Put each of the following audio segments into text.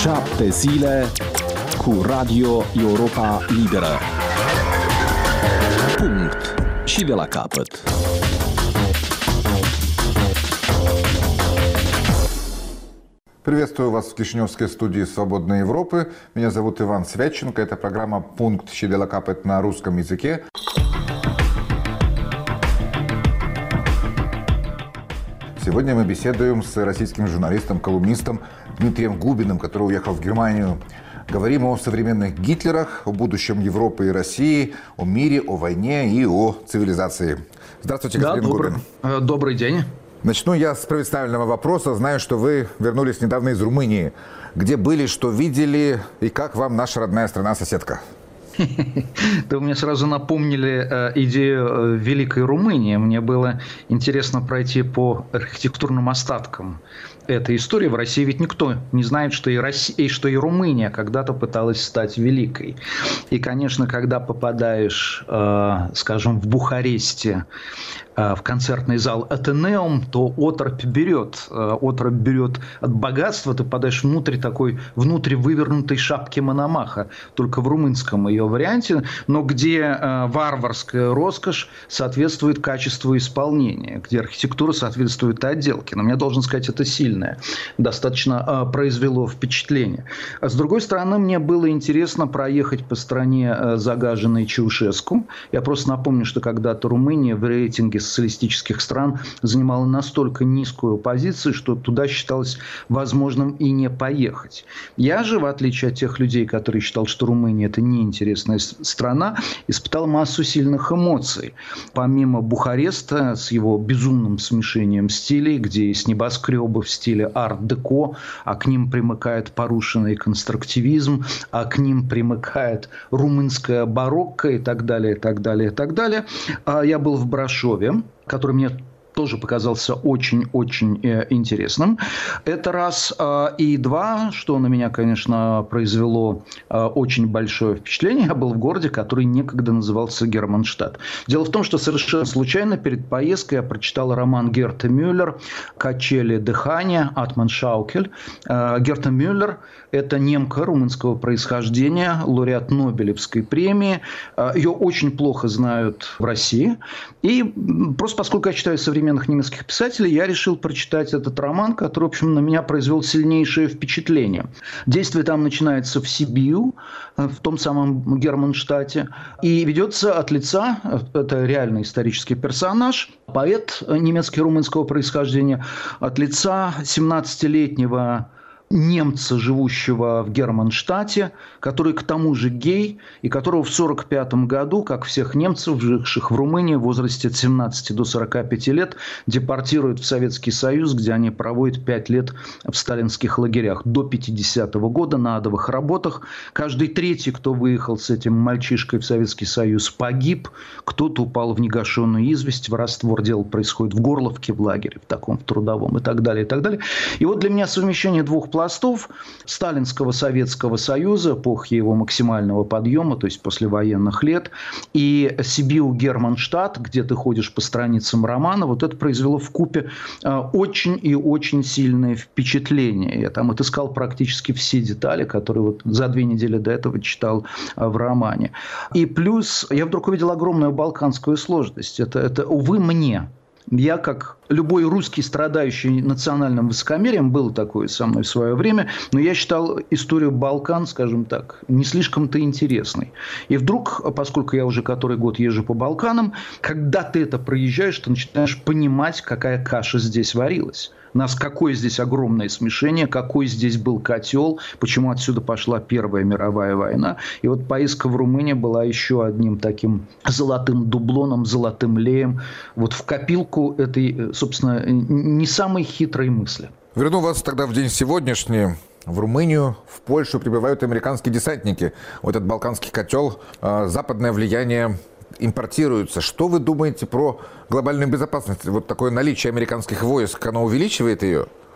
7 zile cu Radio Europa Liberă. Punct. Și de la capăt. Приветствую вас в Кишиневской студии «Свободной Европы». Меня зовут Иван Святченко. Это программа «Пункт Щеделакапет» на русском языке. Сегодня мы беседуем с российским журналистом, колумнистом Дмитрием Губиным, который уехал в Германию. Говорим о современных Гитлерах, о будущем Европы и России, о мире, о войне и о цивилизации. Здравствуйте, господин Губин. Добрый день. Начну я с представительного вопроса. Знаю, что вы вернулись недавно из Румынии. Где были, что видели и как вам наша родная страна-соседка? Вы мне сразу напомнили идею Великой Румынии. Мне было интересно пройти по архитектурным остаткам этой истории. В России ведь никто не знает, что и Румыния когда-то пыталась стать великой. И, конечно, когда попадаешь, скажем, в Бухаресте в концертный зал Атенеум, то оторопь берет. Оторопь берет от богатства. Ты попадаешь внутрь вывернутой шапки Мономаха, только в румынском ее варианте, но где варварская роскошь соответствует качеству исполнения, где архитектура соответствует отделке. Но я должен сказать, это сильное. Достаточно произвело впечатление. А с другой стороны, мне было интересно проехать по стране, загаженной Чаушеску. Я просто напомню, что когда-то Румыния в рейтинге социалистических стран занимала настолько низкую позицию, что туда считалось возможным и не поехать. Я же, в отличие от тех людей, которые считали, что Румыния – это неинтересная страна, испытал массу сильных эмоций. Помимо Бухареста с его безумным смешением стилей, где есть небоскребы в стиле арт-деко, а к ним примыкает порушенный конструктивизм, а к ним примыкает румынская барокко и так далее, и так далее, и так далее. Я был в Брашове, который мне тоже показался очень-очень интересным. Это раз. И два, что на меня, конечно, произвело очень большое впечатление. Я был в городе, который некогда назывался Германштадт. Дело в том, что совершенно случайно перед поездкой я прочитал роман Герты Мюллер «Качели дыхания. Атман Шаукель». Герта Мюллер – это немка румынского происхождения, лауреат Нобелевской премии. Ее очень плохо знают в России. И просто поскольку я читаю современных немецких писателей, я решил прочитать этот роман, который, в общем, на меня произвел сильнейшее впечатление. Действие там начинается в Сибиу, в том самом Германштадте, и ведется от лица, это реальный исторический персонаж, поэт немецкий румынского происхождения, от лица 17-летнего немца, живущего в Германштадте, который к тому же гей, и которого в 1945 году, как всех немцев, живших в Румынии в возрасте от 17 до 45 лет, депортируют в Советский Союз, где они проводят 5 лет в сталинских лагерях. До 50-го года на адовых работах. Каждый третий, кто выехал с этим мальчишкой в Советский Союз, погиб. Кто-то упал в негашенную известь, в раствор. Дело происходит в Горловке, в лагере, в трудовом и так далее, и так далее. И вот для меня совмещение двух пластов сталинского Советского Союза, эпохи его максимального подъема, то есть послевоенных лет, и Сибиу-Германштадт, где ты ходишь по страницам романа, вот это произвело вкупе очень и очень сильное впечатление. Я там отыскал практически все детали, которые вот за 2 недели до этого читал в романе. И плюс я вдруг увидел огромную балканскую сложность. Это увы, мне. Я, как любой русский, страдающий национальным высокомерием, было такое со мной в свое время, но я считал историю Балкан, скажем так, не слишком-то интересной. И вдруг, поскольку я уже который год езжу по Балканам, когда ты это проезжаешь, ты начинаешь понимать, какая каша здесь варилась. Какое здесь огромное смешение, какой здесь был котел, почему отсюда пошла Первая мировая война. И вот поездка в Румынию была еще одним таким золотым дублоном, золотым леем вот в копилку этой, собственно, не самой хитрой мысли. Верну вас тогда в день сегодняшний. В Румынию, в Польшу прибывают американские десантники. Вот этот балканский котел, западное влияние импортируется. Что вы думаете про глобальную безопасность? Вот такое наличие американских войск, оно увеличивает ее?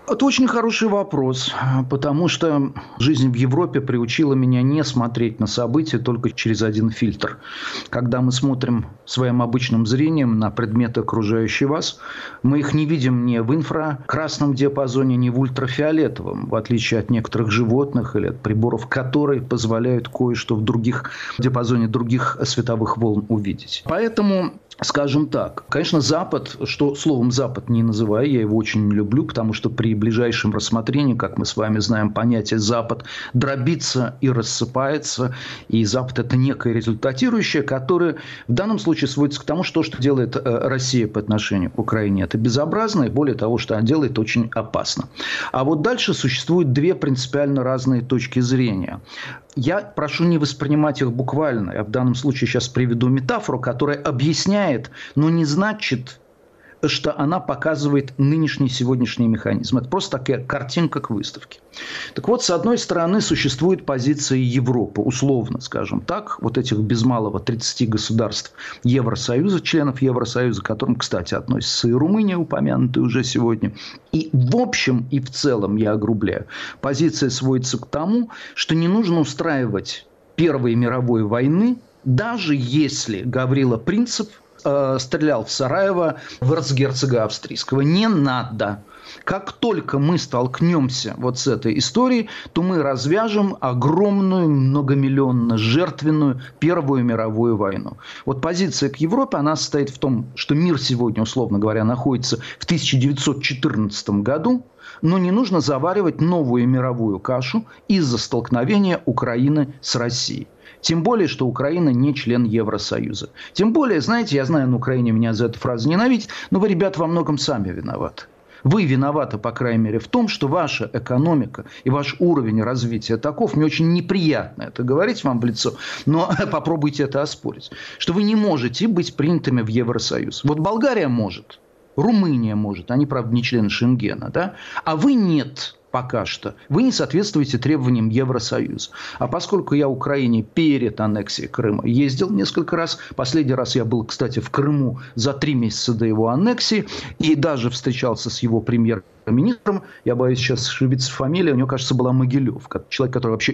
Это очень хороший вопрос, потому что жизнь в Европе приучила меня не смотреть на события только через один фильтр. Когда мы смотрим своим обычным зрением на предметы, окружающие вас, мы их не видим ни в инфракрасном диапазоне, ни в ультрафиолетовом, в отличие от некоторых животных или от приборов, которые позволяют кое-что в диапазоне других световых волн увидеть. Поэтому... Скажем так, конечно, Запад, что словом Запад не называю, я его очень не люблю, потому что при ближайшем рассмотрении, как мы с вами знаем, понятие Запад дробится и рассыпается, и Запад – это некое результатирующее, которое в данном случае сводится к тому, что делает Россия по отношению к Украине. Это безобразно, и более того, что она делает, очень опасно. А вот дальше существуют две принципиально разные точки зрения. Я прошу не воспринимать их буквально. Я в данном случае сейчас приведу метафору, которая объясняет, но не значит, что она показывает нынешний сегодняшний механизм. Это просто такая картинка к выставке. Так вот, с одной стороны, существует позиция Европы, условно, скажем так, вот этих без малого 30 государств Евросоюза, членов Евросоюза, к которым, кстати, относится и Румыния, упомянутая уже сегодня. И в общем и в целом, я огрубляю, позиция сводится к тому, что не нужно устраивать Первой мировой войны, даже если Гаврила Принцип стрелял в Сараево в эрцгерцога австрийского. Не надо. Как только мы столкнемся вот с этой историей, то мы развяжем огромную, многомиллионно жертвенную Первую мировую войну. Вот позиция к Европе, она состоит в том, что мир сегодня, условно говоря, находится в 1914 году, но не нужно заваривать новую мировую кашу из-за столкновения Украины с Россией. Тем более, что Украина не член Евросоюза. Тем более, знаете, я знаю, на Украине меня за эту фразу ненавидят, но вы, ребята, во многом сами виноваты. Вы виноваты, по крайней мере, в том, что ваша экономика и ваш уровень развития таков, мне очень неприятно это говорить вам в лицо, но попробуйте это оспорить, что вы не можете быть принятыми в Евросоюз. Вот Болгария может, Румыния может, они, правда, не члены Шенгена, да? А вы нет. Пока что. Вы не соответствуете требованиям Евросоюза. А поскольку я в Украине перед аннексией Крыма ездил несколько раз, последний раз я был, кстати, в Крыму за 3 месяца до его аннексии, и даже встречался с его премьер-министром, я боюсь сейчас ошибиться в фамилии, у него, кажется, была Могилев, человек, который вообще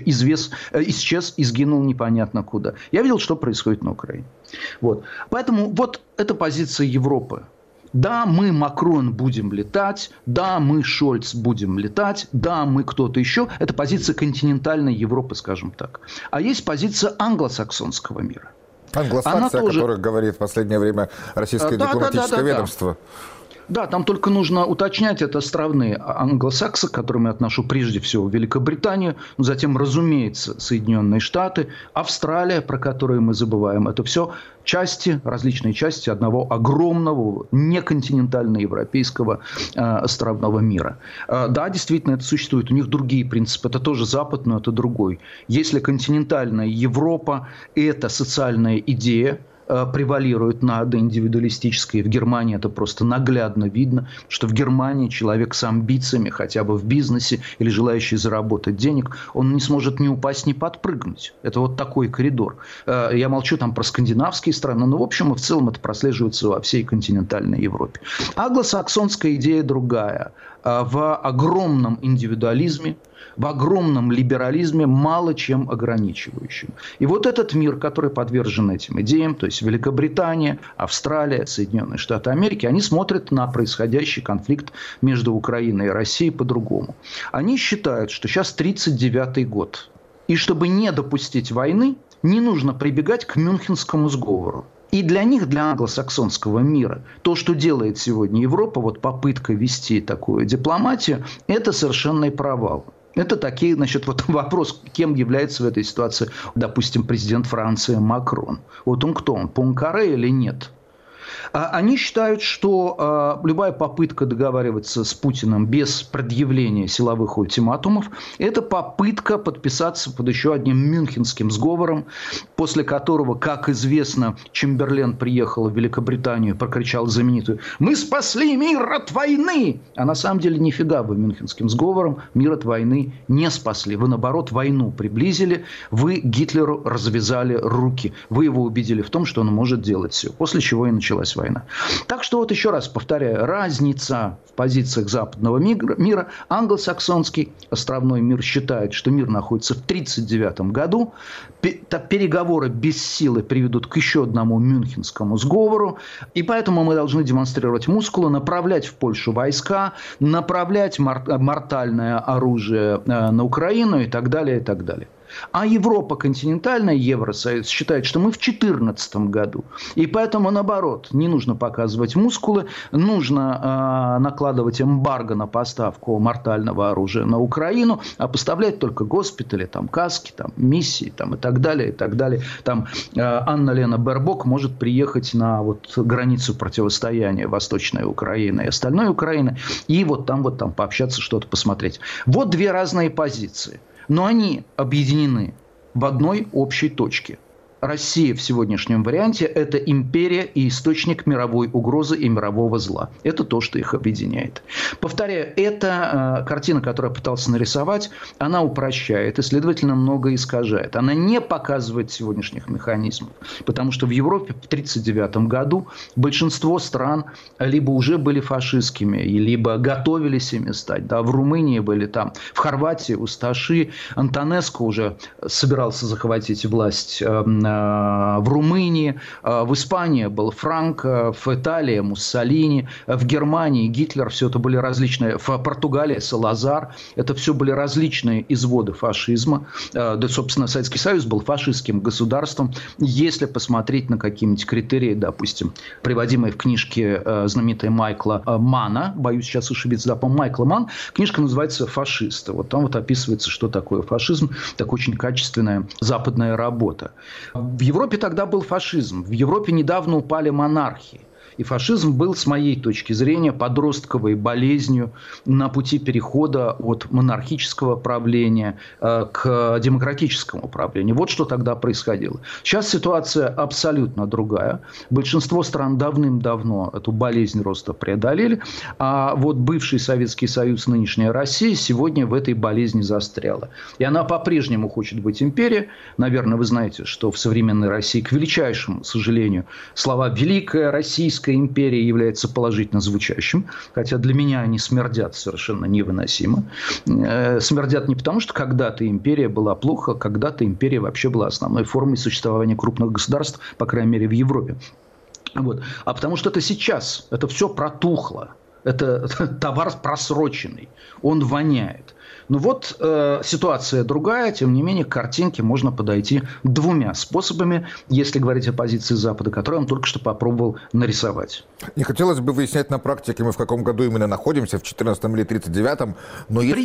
исчез и сгинул непонятно куда. Я видел, что происходит на Украине. Вот. Поэтому вот это позиция Европы. Да, мы Макрон будем летать, да, мы Шольц будем летать, да, мы кто-то еще. Это позиция континентальной Европы, скажем так. А есть позиция англосаксонского мира. Англосаксы, тоже... о которых говорит в последнее время российское дипломатическое ведомство. Да, там только нужно уточнять, это островные англосаксы, к которым я отношу прежде всего Великобританию, затем, разумеется, Соединенные Штаты, Австралия, про которую мы забываем. Это все части, различные части одного огромного неконтинентально-европейского островного мира. Да, действительно, это существует. У них другие принципы. Это тоже Запад, но это другой. Если континентальная Европа – это социальная идея, превалирует над индивидуалистической. В Германии это просто наглядно видно, что в Германии человек с амбициями, хотя бы в бизнесе или желающий заработать денег, он не сможет ни упасть, ни подпрыгнуть. Это вот такой коридор. Я молчу там про скандинавские страны, но в общем и в целом это прослеживается во всей континентальной Европе. Англосаксонская идея другая. В огромном индивидуализме, в огромном либерализме, мало чем ограничивающим. И вот этот мир, который подвержен этим идеям, то есть Великобритания, Австралия, Соединенные Штаты Америки, они смотрят на происходящий конфликт между Украиной и Россией по-другому. Они считают, что сейчас 1939 год. И чтобы не допустить войны, не нужно прибегать к Мюнхенскому сговору. И для них, для англосаксонского мира, то, что делает сегодня Европа, вот попытка вести такую дипломатию, это совершенный провал. Это такие, значит, вот вопрос, кем является в этой ситуации, допустим, президент Франции Макрон. Вот он кто? Он Пуанкаре или нет? Они считают, что любая попытка договариваться с Путиным без предъявления силовых ультиматумов – это попытка подписаться под еще одним Мюнхенским сговором, после которого, как известно, Чемберлен приехал в Великобританию и прокричал знаменитую «Мы спасли мир от войны!» А на самом деле нифига вы Мюнхенским сговором мир от войны не спасли. Вы, наоборот, войну приблизили, вы Гитлеру развязали руки. Вы его убедили в том, что он может делать все. После чего и началась началась война. Так что вот еще раз повторяю, разница в позициях западного мира. Англосаксонский островной мир считает, что мир находится в 1939 году. Переговоры без силы приведут к еще одному Мюнхенскому сговору. И поэтому мы должны демонстрировать мускулы, направлять в Польшу войска, направлять мортальное оружие на Украину и так далее, и так далее. А Европа континентальная, Евросоюз, считает, что мы в 2014 году. И поэтому, наоборот, не нужно показывать мускулы, нужно накладывать эмбарго на поставку мортального оружия на Украину, а поставлять только госпитали, там, каски, там, миссии там, и так далее, и так далее. Там Анна-Лена Бербок может приехать на вот границу противостояния Восточной Украины и остальной Украины и вот там пообщаться, что-то посмотреть. Вот две разные позиции. Но они объединены в одной общей точке. Россия в сегодняшнем варианте – это империя и источник мировой угрозы и мирового зла. Это то, что их объединяет. Повторяю, эта картина, которую я пытался нарисовать, она упрощает и, следовательно, много искажает. Она не показывает сегодняшних механизмов. Потому что в Европе в 1939 году большинство стран либо уже были фашистскими, либо готовились ими стать. Да, в Румынии были там, в Хорватии Усташи, Антонеско уже собирался захватить власть в Румынии, в Испании был Франко, в Италии Муссолини, в Германии Гитлер, все это были различные, в Португалии Салазар, это все были различные изводы фашизма. Да, собственно, Советский Союз был фашистским государством. Если посмотреть на какие-нибудь критерии, допустим, приводимые в книжке знаменитой Майкла Манна, боюсь сейчас ошибиться, да, по-моему, Майкла Манн, книжка называется «Фашисты». Вот там вот описывается, что такое фашизм, так очень качественная западная работа. В Европе тогда был фашизм. В Европе недавно упали монархии. И фашизм был, с моей точки зрения, подростковой болезнью на пути перехода от монархического правления к демократическому правлению. Вот что тогда происходило. Сейчас ситуация абсолютно другая. Большинство стран давным-давно эту болезнь роста преодолели. А вот бывший Советский Союз, нынешняя Россия, сегодня в этой болезни застряла. И она по-прежнему хочет быть империей. Наверное, вы знаете, что в современной России, к величайшему сожалению, слова «Великая Российская империя» является положительно звучащим, хотя для меня они смердят совершенно невыносимо. Смердят не потому, что когда-то империя была плохо, когда-то империя вообще была основной формой существования крупных государств, по крайней мере, в Европе. Вот. А потому что это сейчас, это все протухло, это товар просроченный, он воняет. Ну вот ситуация другая, тем не менее к картинке можно подойти двумя способами, если говорить о позиции Запада, которую он только что попробовал нарисовать. Не хотелось бы выяснять на практике, мы в каком году именно находимся, в 14-м или 39-м. Но если...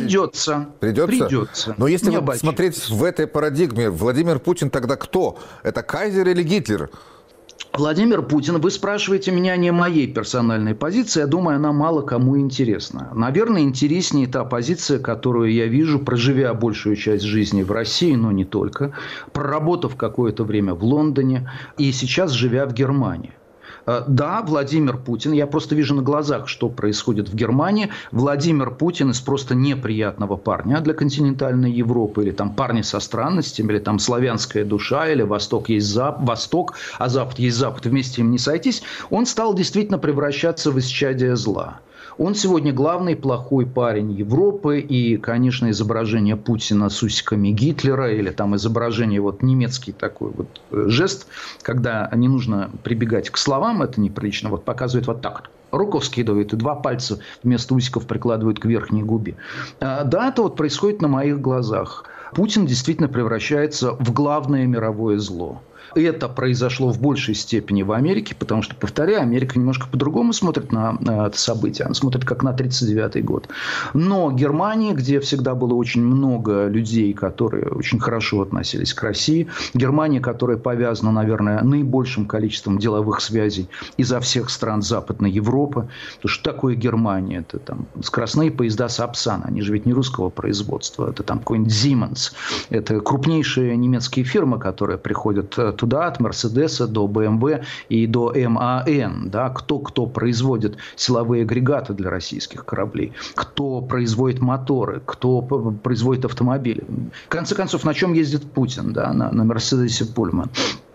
Придется. Но если вот смотреть в этой парадигме, Владимир Путин тогда кто? Это кайзер или Гитлер? Владимир Путин, вы спрашиваете меня не моей персональной позиции, я думаю, она мало кому интересна. Наверное, интереснее та позиция, которую я вижу, проживя большую часть жизни в России, но не только, проработав какое-то время в Лондоне и сейчас живя в Германии. Да, Владимир Путин, я просто вижу на глазах, что происходит в Германии. Владимир Путин из просто неприятного парня для континентальной Европы, или там парни со странностями, или там славянская душа, или Восток есть Восток, а Запад есть Запад, вместе им не сойтись, он стал действительно превращаться в исчадие зла. Он сегодня главный плохой парень Европы, и, конечно, изображение Путина с усиками Гитлера, или там изображение, вот немецкий такой вот жест, когда не нужно прибегать к словам, это неприлично, вот показывает вот так вот. Руку вскидывает и два пальца вместо усиков прикладывает к верхней губе. Да, это вот происходит на моих глазах. Путин действительно превращается в главное мировое зло. Это произошло в большей степени в Америке, потому что, повторяю, Америка немножко по-другому смотрит на это событие. Она смотрит как на 1939 год. Но Германия, где всегда было очень много людей, которые очень хорошо относились к России, Германия, которая повязана, наверное, наибольшим количеством деловых связей изо всех стран Западной Европы. Потому что такое Германия? Это там скоростные поезда Сапсан, они же ведь не русского производства. Это там какой-нибудь Siemens. Это крупнейшие немецкие фирмы, которые приходят туда, от Мерседеса до БМВ и до МАН. Да? Кто производит силовые агрегаты для российских кораблей, кто производит моторы, кто производит автомобили. В конце концов, на чем ездит Путин? Да? На Мерседесе Пульман.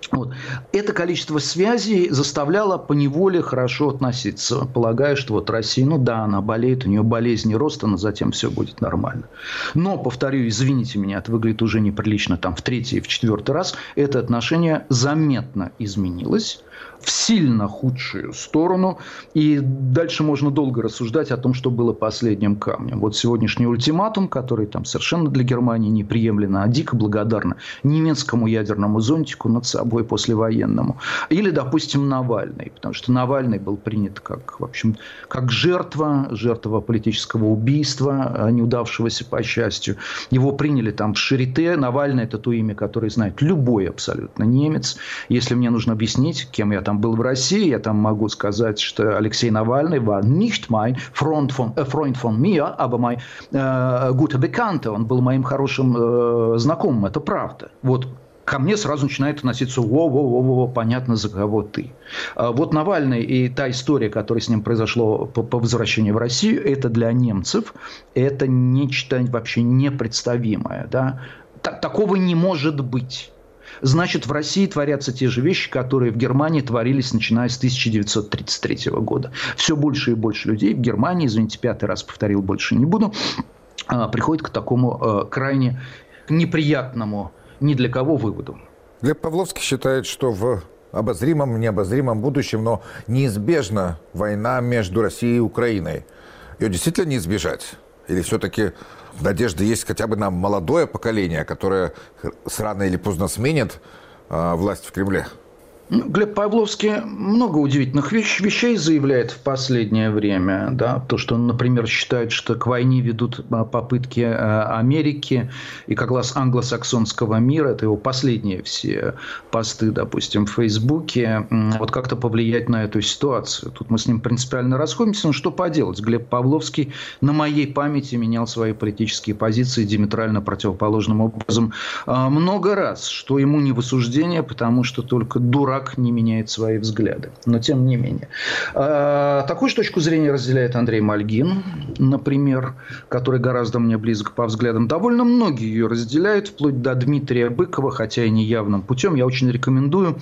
Вот. Это количество связей заставляло поневоле хорошо относиться, полагая, что вот Россия, ну да, она болеет, у нее болезнь роста, но затем все будет нормально. Но, повторю, извините меня, это выглядит уже неприлично там в третий и в четвертый раз, это отношение заметно изменилось в сильно худшую сторону. И дальше можно долго рассуждать о том, что было последним камнем. Вот сегодняшний ультиматум, который там совершенно для Германии неприемлемо, а дико благодарна немецкому ядерному зонтику над собой послевоенному. Или, допустим, Навальный. Потому что Навальный был принят как, в общем, как жертва политического убийства, неудавшегося по счастью. Его приняли там в Шарите. Навальный – это то имя, которое знает любой абсолютно немец. Если мне нужно объяснить, кем я там был в России, я там могу сказать, что Алексей Навальный war nicht mein Freund von mir, aber mein guter Bekannter. Он был моим хорошим знакомым, это правда. Вот ко мне сразу начинает относиться: во-во-во-во, понятно, за кого ты. Вот Навальный и та история, которая с ним произошла по возвращению в Россию, это для немцев, это нечто вообще непредставимое. Да? Такого не может быть. Значит, в России творятся те же вещи, которые в Германии творились, начиная с 1933 года. Все больше и больше людей в Германии, извините, 5-й раз повторил, больше не буду, приходит к такому крайне неприятному ни для кого выводу. Глеб Павловский считает, что в обозримом, необозримом будущем, но неизбежна война между Россией и Украиной. Ее действительно не избежать? Или все-таки надежда есть хотя бы на молодое поколение, которое рано или поздно сменит власть в Кремле? Глеб Павловский много удивительных вещей заявляет в последнее время. Да? То, что он, например, считает, что к войне ведут попытки Америки и как раз англосаксонского мира. Это его последние все посты, допустим, в Фейсбуке. Вот как-то повлиять на эту ситуацию. Тут мы с ним принципиально расходимся. Но что поделать? Глеб Павловский на моей памяти менял свои политические позиции диаметрально противоположным образом много раз. Что ему не в осуждение, потому что только дурак не меняет свои взгляды. Но тем не менее. Такую же точку зрения разделяет Андрей Мальгин, например, который гораздо мне близок по взглядам. Довольно многие ее разделяют, вплоть до Дмитрия Быкова, хотя и не явным путем. Я очень рекомендую.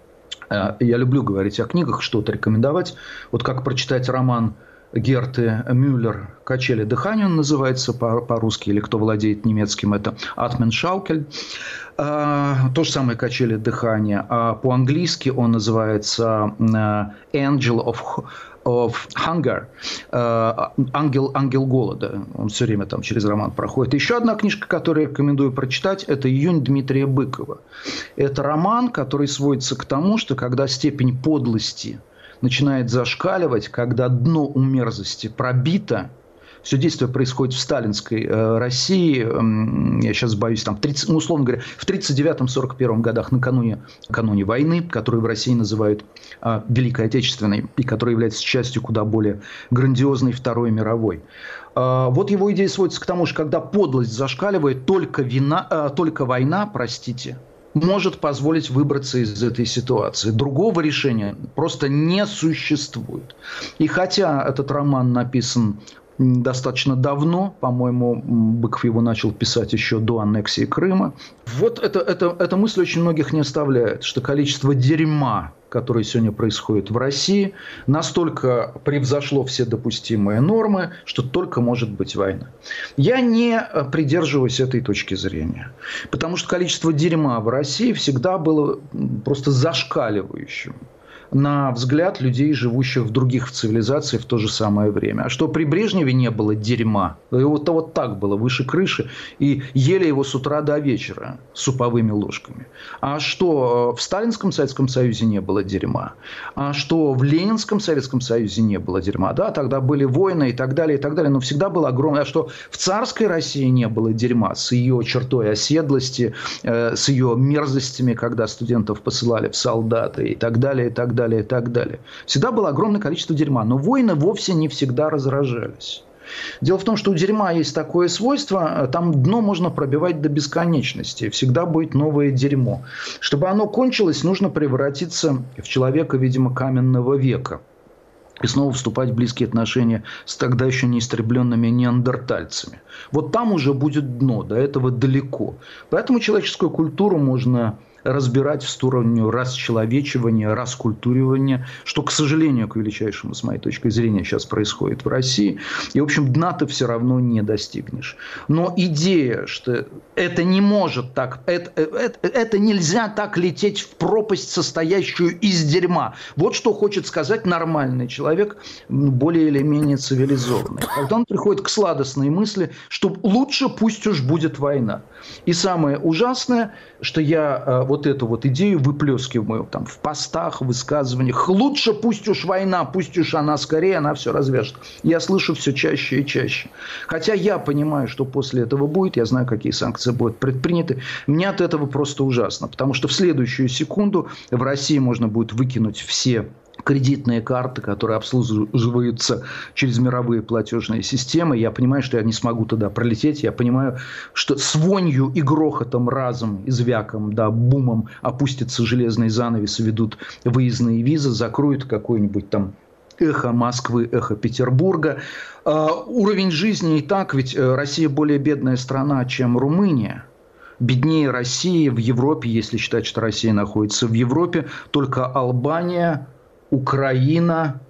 Я люблю говорить о книгах, что-то рекомендовать. Вот как прочитать роман Герты Мюллер «Качели дыхания» он называется по-русски, или кто владеет немецким, это «Atmen Schaukel». То же самое «Качели дыхания». А по-английски он называется «Angel of Hunger», «Ангел голода». Он все время там через роман проходит. Еще одна книжка, которую я рекомендую прочитать, это «Июнь» Дмитрия Быкова. Это роман, который сводится к тому, что когда степень подлости начинает зашкаливать, когда дно у мерзости пробито. Все действие происходит в сталинской России. Я сейчас боюсь, там, условно говоря, в 1939-1941 годах, накануне войны, которую в России называют Великой Отечественной, и которая является частью куда более грандиозной Второй мировой. Вот его идея сводится к тому, что когда подлость зашкаливает, только война, может позволить выбраться из этой ситуации. Другого решения просто не существует. И хотя этот роман написан достаточно давно, по-моему, Быков его начал писать еще до аннексии Крыма, вот эта мысль очень многих не оставляет, что количество дерьма, которое сегодня происходит в России, настолько превзошло все допустимые нормы, что только может быть война. Я не придерживаюсь этой точки зрения, потому что количество дерьма в России всегда было просто зашкаливающим на взгляд людей, живущих в других цивилизациях в то же самое время. А что при Брежневе не было дерьма, вот так было, выше крыши, и ели его с утра до вечера суповыми ложками. А что в Сталинском Советском Союзе не было дерьма? А что в Ленинском Советском Союзе не было дерьма? Да, тогда были войны и так далее, но всегда было огромное. А что в царской России не было дерьма с ее чертой оседлости, с ее мерзостями, когда студентов посылали в солдаты и так далее, и так далее. И так далее. Всегда было огромное количество дерьма. Но войны вовсе не всегда разражались. Дело в том, что у дерьма есть такое свойство, там дно можно пробивать до бесконечности. Всегда будет новое дерьмо. Чтобы оно кончилось, нужно превратиться в человека, видимо, каменного века. И снова вступать в близкие отношения с тогда еще неистребленными неандертальцами. Вот там уже будет дно, до этого далеко. Поэтому человеческую культуру можно разбирать в сторону расчеловечивания, раскультуривания, что, к сожалению, к величайшему, с моей точки зрения, сейчас происходит в России. И, в общем, дна ты все равно не достигнешь. Но идея, что это не может так, это нельзя так лететь в пропасть, состоящую из дерьма. Вот что хочет сказать нормальный человек, более или менее цивилизованный. Когда он приходит к сладостной мысли, что лучше пусть уж будет война. И самое ужасное, что я вот эту вот идею выплескиваю там, в постах, в высказываниях. Лучше пусть уж война, пусть уж она скорее, она все развяжет. Я слышу все чаще и чаще. Хотя я понимаю, что после этого будет, я знаю, какие санкции будут предприняты. Мне от этого просто ужасно. Потому что в следующую секунду в России можно будет выкинуть все кредитные карты, которые обслуживаются через мировые платежные системы. Я понимаю, что я не смогу туда пролететь. Я понимаю, что с вонью и грохотом разом, и звяком, да, бумом опустятся железные занавесы, ведут выездные визы, закроют какой-нибудь там эхо Москвы, эхо Петербурга. Уровень жизни и так, ведь Россия более бедная страна, чем Румыния. Беднее России в Европе, если считать, что Россия находится в Европе, только Албания, Украина,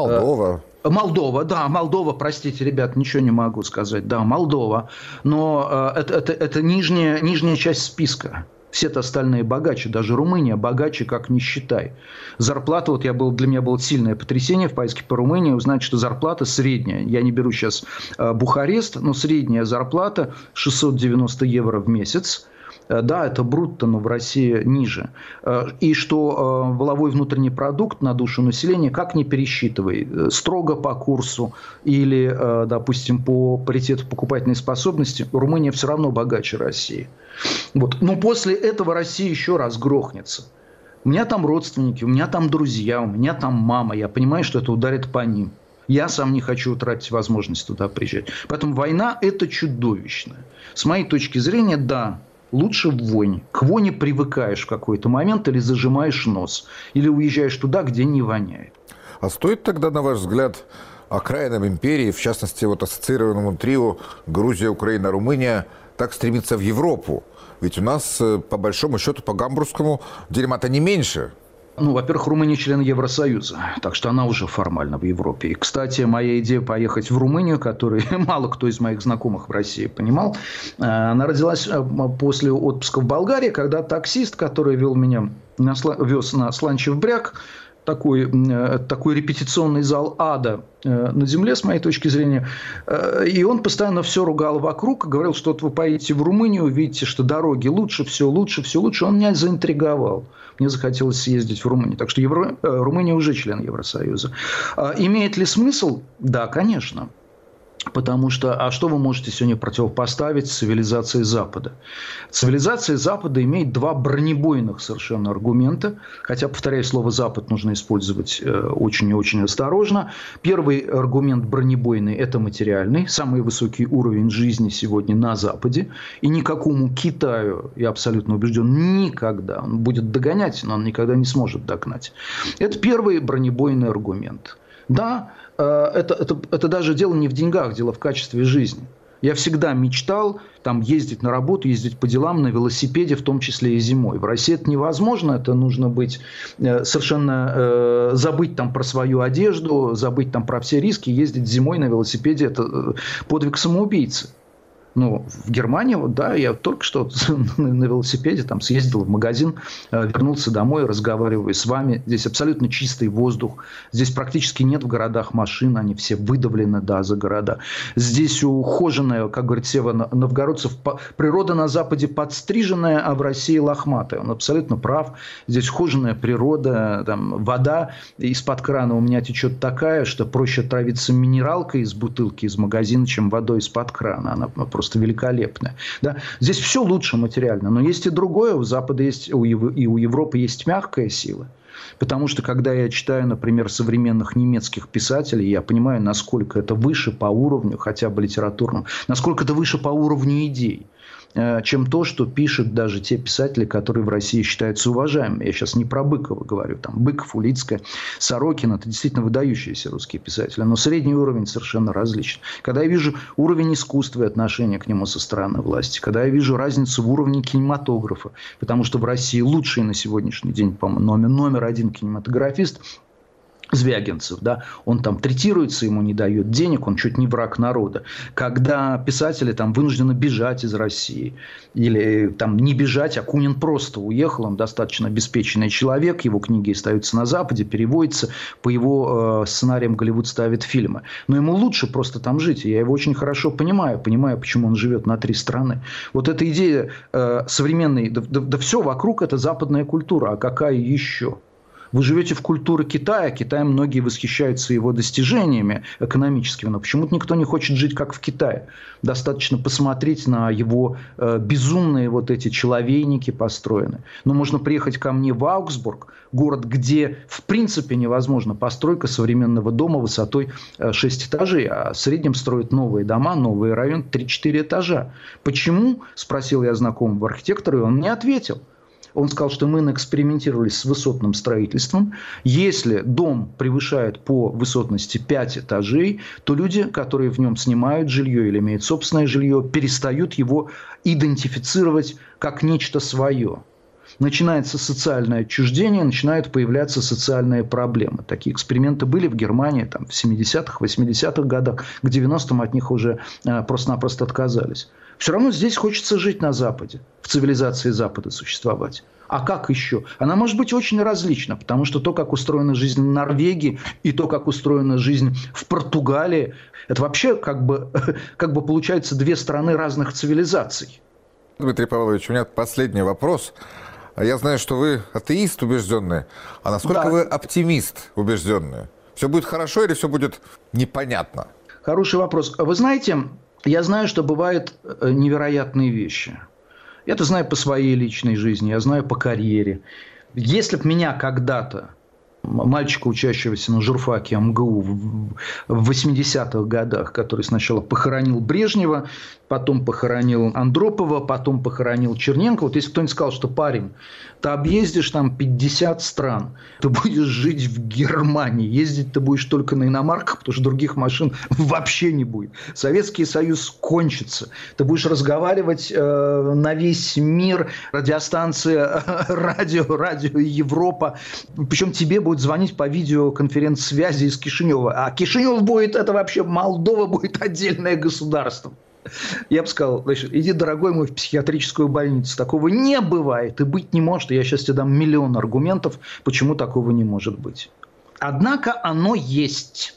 Молдова, да, Молдова, простите, ребят, ничего не могу сказать, да, Молдова, но это нижняя часть списка. Все-то остальные богаче, даже Румыния богаче, как ни считай. Зарплата, для меня было сильное потрясение в поездке по Румынии узнать, что зарплата средняя, я не беру сейчас Бухарест, но средняя зарплата 690 евро в месяц. Да, это брутто, но в России ниже. И что валовой внутренний продукт на душу населения, как ни пересчитывай, строго по курсу или, допустим, по паритету покупательной способности, Румыния все равно богаче России. Вот. Но после этого Россия еще раз грохнется. У меня там родственники, у меня там друзья, у меня там мама. Я понимаю, что это ударит по ним. Я сам не хочу утратить возможность туда приезжать. Поэтому война – это чудовищно. С моей точки зрения, да, лучше вонь. К воне привыкаешь в какой-то момент или зажимаешь нос. Или уезжаешь туда, где не воняет. А стоит тогда, на ваш взгляд, окраинам империи, в частности, вот ассоциированному трио Грузия, Украина, Румыния, так стремиться в Европу? Ведь у нас, по большому счету, по гамбургскому дерьма-то не меньше. Во-первых, Румыния член Евросоюза, так что она уже формально в Европе. И, кстати, моя идея поехать в Румынию, которую мало кто из моих знакомых в России понимал, она родилась после отпуска в Болгарии, когда таксист, который вез на Сланчев бряг, такой репетиционный зал ада на земле, с моей точки зрения. И он постоянно все ругал вокруг, говорил, что вот вы поедете в Румынию, увидите, что дороги лучше, все лучше, все лучше. Он меня заинтриговал. Мне захотелось съездить в Румынию. Так что Румыния уже член Евросоюза. Имеет ли смысл? Да, конечно. Потому что, а что вы можете сегодня противопоставить цивилизации Запада? Цивилизация Запада имеет два бронебойных совершенно аргумента. Хотя, повторяю, слово «Запад» нужно использовать очень и очень осторожно. Первый аргумент бронебойный – это материальный. Самый высокий уровень жизни сегодня на Западе. И никакому Китаю, я абсолютно убежден, никогда. Он будет догонять, но он никогда не сможет догнать. Это первый бронебойный аргумент. Да, это даже дело не в деньгах, дело в качестве жизни. Я всегда мечтал там, ездить на работу, ездить по делам на велосипеде, в том числе и зимой. В России это невозможно, это нужно быть совершенно забыть там про свою одежду, забыть там про все риски, ездить зимой на велосипеде – это подвиг самоубийцы. Ну, в Германии, вот, да, я только что на велосипеде там съездил в магазин, вернулся домой, разговариваю с вами. Здесь абсолютно чистый воздух. Здесь практически нет в городах машин, они все выдавлены, да, за города. Здесь ухоженная, как говорит Сева Новгородцев, природа на Западе подстриженная, а в России лохматая. Он абсолютно прав. Здесь ухоженная природа, там, вода из-под крана у меня течет такая, что проще отравиться минералкой из бутылки, из магазина, чем водой из-под крана. Она просто великолепная. Да? Здесь все лучше материально, но есть и другое. У Запада есть, и у Европы есть мягкая сила. Потому что, когда я читаю, например, современных немецких писателей, я понимаю, насколько это выше по уровню, хотя бы литературному, насколько это выше по уровню идей. чем то, что пишут даже те писатели, которые в России считаются уважаемыми. Я сейчас не про Быкова говорю. Там Быков, Улицкая, Сорокин – это действительно выдающиеся русские писатели. Но средний уровень совершенно различен. Когда я вижу уровень искусства и отношения к нему со стороны власти, когда я вижу разницу в уровне кинематографа, потому что в России лучший на сегодняшний день, по-моему, номер один кинематографист – Звягинцев, да, он там третируется, ему не дают денег, он чуть не враг народа. Когда писатели там вынуждены бежать из России, или там не бежать, Акунин просто уехал, он достаточно обеспеченный человек, его книги остаются на Западе, переводятся, по его сценариям Голливуд ставит фильмы. Но ему лучше просто там жить, я его очень хорошо понимаю, почему он живет на 3 страны. Вот эта идея современной, да все вокруг это западная культура, а какая еще? Вы живете в культуре Китая. Китаем многие восхищаются его достижениями экономическими, но почему-то никто не хочет жить, как в Китае. Достаточно посмотреть на его безумные вот эти человейники построены. Но можно приехать ко мне в Аугсбург, город, где в принципе невозможна постройка современного дома высотой 6 этажей, а в среднем строят новые дома, новые районы 3-4 этажа. Почему? Спросил я знакомого архитектора, и он мне ответил. Он сказал, что мы наэкспериментировали с высотным строительством. Если дом превышает по высотности 5 этажей, то люди, которые в нем снимают жилье или имеют собственное жилье, перестают его идентифицировать как нечто свое. Начинается социальное отчуждение, начинают появляться социальные проблемы. Такие эксперименты были в Германии там, в 70-х, 80-х годах. К 90-м от них уже просто-напросто отказались. Все равно здесь хочется жить на Западе, в цивилизации Запада существовать. А как еще? Она может быть очень различна, потому что то, как устроена жизнь в Норвегии, и то, как устроена жизнь в Португалии, это вообще как бы получается 2 страны разных цивилизаций. Дмитрий Павлович, у меня последний вопрос. Я знаю, что вы атеист убежденный, а насколько вы оптимист убежденный? Все будет хорошо или все будет непонятно? Хороший вопрос. Вы знаете, я знаю, что бывают невероятные вещи. Я это знаю по своей личной жизни, я знаю по карьере. Если бы меня когда-то, мальчика, учащегося на журфаке МГУ в 80-х годах, который сначала похоронил Брежнева, потом похоронил Андропова, потом похоронил Черненко. Вот если кто-нибудь сказал, что парень, ты объездишь там 50 стран, ты будешь жить в Германии, ездить ты будешь только на иномарках, потому что других машин вообще не будет. Советский Союз кончится. Ты будешь разговаривать на весь мир, радиостанция, радио Европа. Причем тебе будет звонить по видеоконференц-связи из Кишинева. А Кишинев будет, это вообще Молдова будет отдельное государство. Я бы сказал, значит, иди, дорогой мой, в психиатрическую больницу. Такого не бывает и быть не может. Я сейчас тебе дам миллион аргументов, почему такого не может быть. Однако оно есть.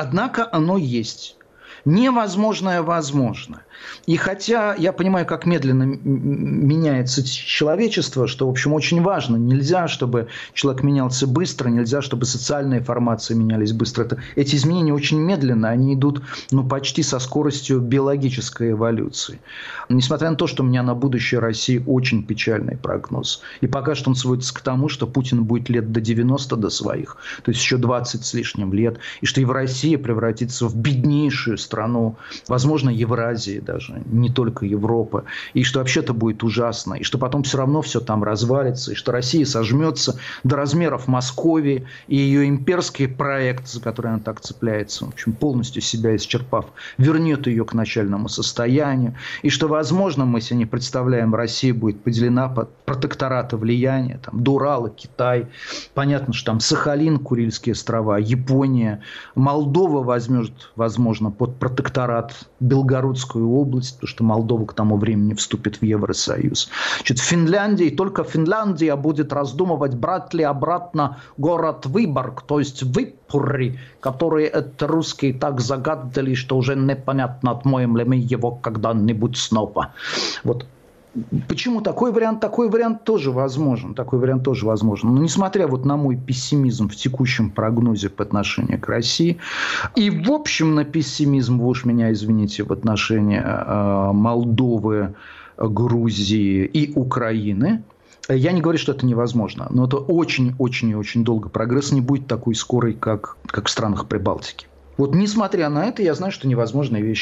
Невозможное возможно. И хотя я понимаю, как медленно меняется человечество, что, в общем, очень важно. Нельзя, чтобы человек менялся быстро, нельзя, чтобы социальные формации менялись быстро. Эти изменения очень медленно, они идут почти со скоростью биологической эволюции. Несмотря на то, что у меня на будущее России очень печальный прогноз. И пока что он сводится к тому, что Путин будет лет до 90 до своих, то есть еще 20 с лишним лет, и что и в России превратится в беднейшую страну, возможно, Евразии даже, не только Европы, и что вообще-то будет ужасно, и что потом все равно все там развалится, и что Россия сожмется до размеров Московии, и ее имперский проект, за который она так цепляется, в общем, полностью себя исчерпав, вернет ее к начальному состоянию, и что, возможно, мы себе не представляем, Россия будет поделена под протектораты влияния, там, до Урала, Китай, понятно, что там Сахалин, Курильские острова, Япония, Молдова возьмет, возможно, под протекторат Белгородскую область, потому что Молдова к тому времени вступит в Евросоюз. Значит, Финляндия, и только Финляндия будет раздумывать, брать ли обратно город Выборг, то есть Випури, которые это русские так загадали, что уже непонятно, отмоем ли мы его когда-нибудь снова. Вот. Почему такой вариант? Такой вариант тоже возможен. Но несмотря на мой пессимизм в текущем прогнозе по отношению к России и, в общем, на пессимизм, вы уж меня извините, в отношении Молдовы, Грузии и Украины, я не говорю, что это невозможно, но это очень-очень и очень долго. Прогресс не будет такой скорый, как в странах Прибалтики. Вот несмотря на это, я знаю, что невозможные вещи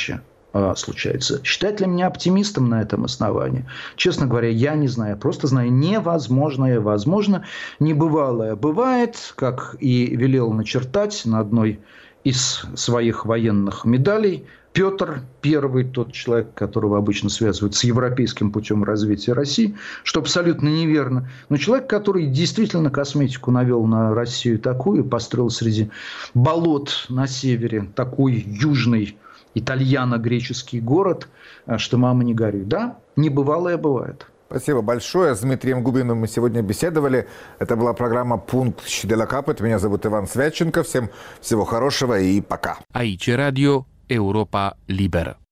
случается. Считать ли меня оптимистом на этом основании? Честно говоря, я не знаю. Просто знаю, невозможное возможно, небывалое бывает, как и велел начертать на одной из своих военных медалей Петр I, тот человек, которого обычно связывают с европейским путем развития России, что абсолютно неверно. Но человек, который действительно косметику навел на Россию такую, построил среди болот на севере такой южный итальяно-греческий город, что мама не горюй. Да, небывалое бывает. Спасибо большое. С Дмитрием Губиным мы сегодня беседовали. Это была программа «Пункт Щеделя Капет». Меня зовут Иван Свяченко. Всем всего хорошего и пока. Aici Radio Europa Liberă.